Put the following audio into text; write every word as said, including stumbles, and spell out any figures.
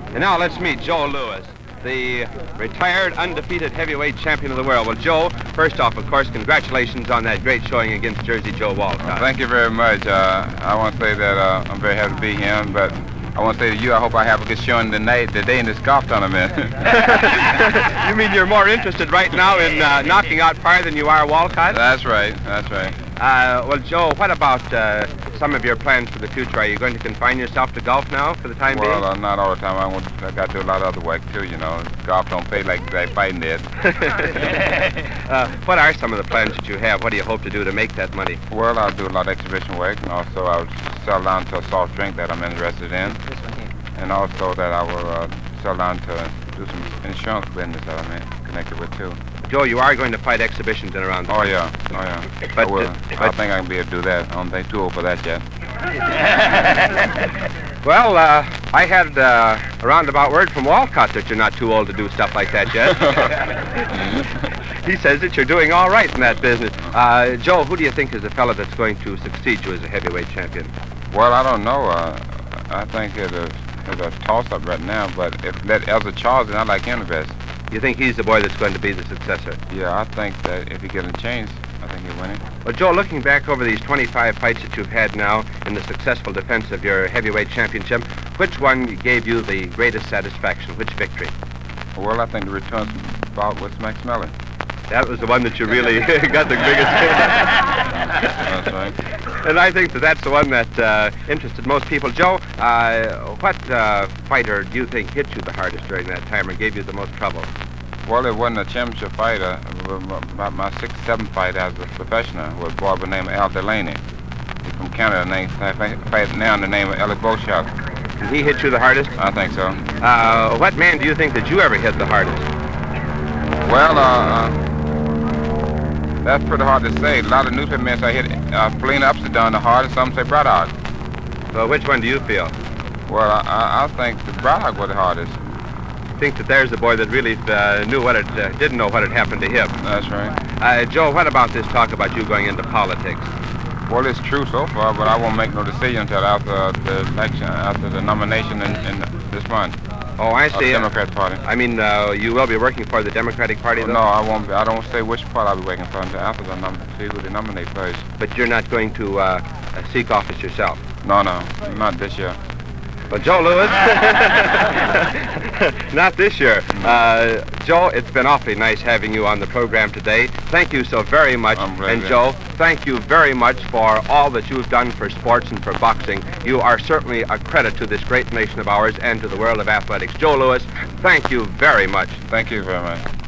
And now let's meet Joe Louis, the retired undefeated heavyweight champion of the world. Well, Joe, first off, of course, congratulations on that great showing against Jersey Joe Walcott. Well, thank you very much. Uh, I want to say that uh, I'm very happy to be here, but I want to say to you, I hope I have a good showing tonight, today in this golf tournament. You mean you're more interested right now in uh, knocking out Parr than you are Walcott? That's right, that's right. Uh, well, Joe, what about uh, some of your plans for the future? Are you going to confine yourself to golf now for the time well, being? Well, uh, not all the time. I, want, I got to do a lot of other work, too, you know. Golf don't pay like, like fighting did. uh, what are some of the plans that you have? What do you hope to do to make that money? Well, I'll do a lot of exhibition work, and also I'll sell down to a soft drink that I'm interested in. And also that I will uh, sell down to do some insurance business that I'm in, connected with, too. Joe, you are going to fight exhibitions in around the Oh, yeah. Oh, yeah. But, I, will. Uh, I think I can be able to do that. I don't think too old for that yet. Well, uh, I had uh, a roundabout word from Walcott that you're not too old to do stuff like that yet. He says that you're doing all right in that business. Uh, Joe, who do you think is the fellow that's going to succeed you as a heavyweight champion? Well, I don't know. Uh, I think it's a, it's a toss-up right now, but if let Elza Charles, then I like him the best. You think he's the boy that's going to be the successor? Yeah, I think that if he gets a chance, I think he'll win it. Well, Joe, looking back over these twenty-five fights that you've had now in the successful defense of your heavyweight championship, which one gave you the greatest satisfaction? Which victory? Well, I think the return bout with Max Mellon. That was the one that you really got the biggest. That's right. And I think that that's the one that uh, interested most people. Joe, uh, what uh, fighter do you think hit you the hardest during that time or gave you the most trouble? Well, it wasn't a championship fighter. My, my sixth, seventh fight as a professional was a boy by the name of Al Delaney. He's from Canada, and he fights now in the name of Ellie Beauchamp. Did he hit you the hardest? I think so. Uh, what man do you think that you ever hit the hardest? Well, uh... uh that's pretty hard to say. A lot of newspaper men say I hit uh, Felina Upside the hardest. Some say Braddock. So which one do you feel? Well, I, I think the Braddock was the hardest. I think that there's the boy that really uh, knew what it, uh, didn't know what had happened to him. That's right. Uh, Joe, what about this talk about you going into politics? Well, it's true so far, but I won't make no decision until after the election, after the nomination in, in this month. Oh, I see. The Democrat Party. I mean, uh, you will be working for the Democratic Party, though? No, I won't be. I don't say which part I'll be working for until after the nom- see who they nominate first. But you're not going to uh, seek office yourself? No, no, not this year. Well, Joe Louis, not this year. Uh, Joe, it's been awfully nice having you on the program today. Thank you so very much. And Joe, thank you very much for all that you've done for sports and for boxing. You are certainly a credit to this great nation of ours and to the world of athletics. Joe Louis, thank you very much. Thank you very much.